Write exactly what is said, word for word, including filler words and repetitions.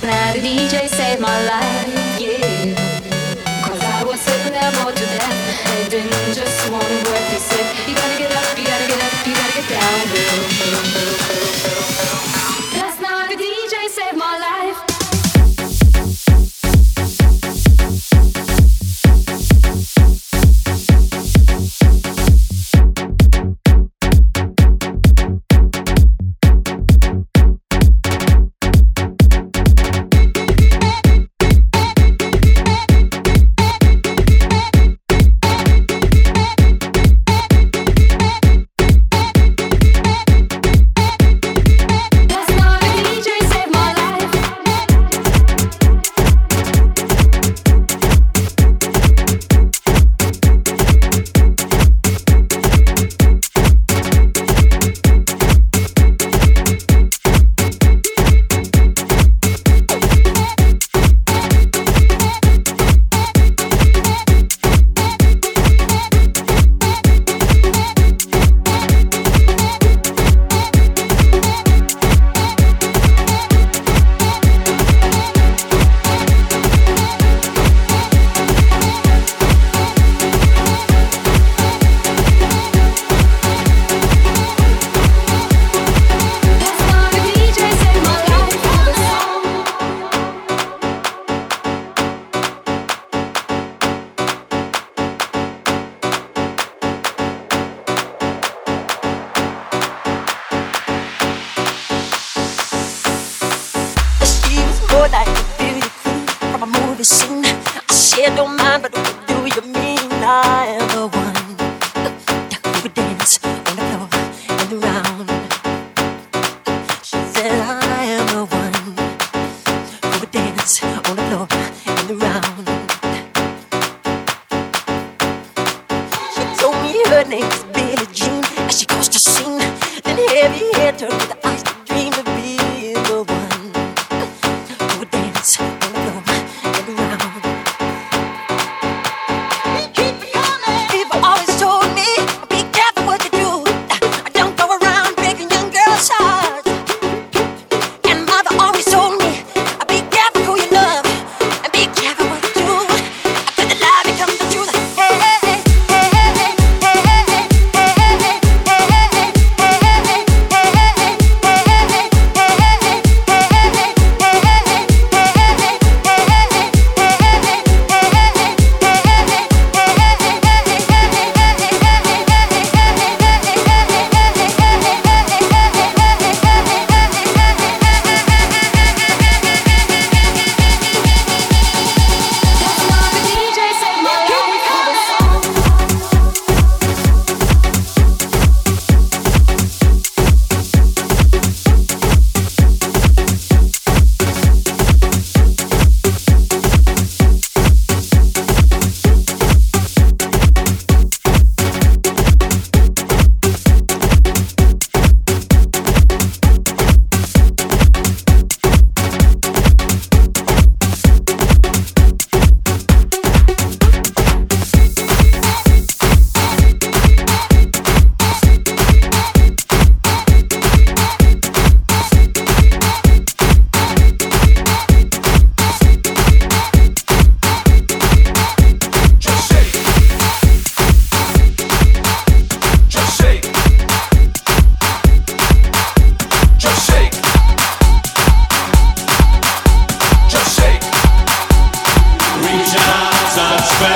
Now the D J saved my life, yeah. Cause I was sitting there bored to death, and didn't just one word he said. You gotta get up, you gotta get up, you gotta get down, girl. Last night the D J saved my life. Her name is Billie Jean. As she goes to sing, then heavy hair turned with the ice.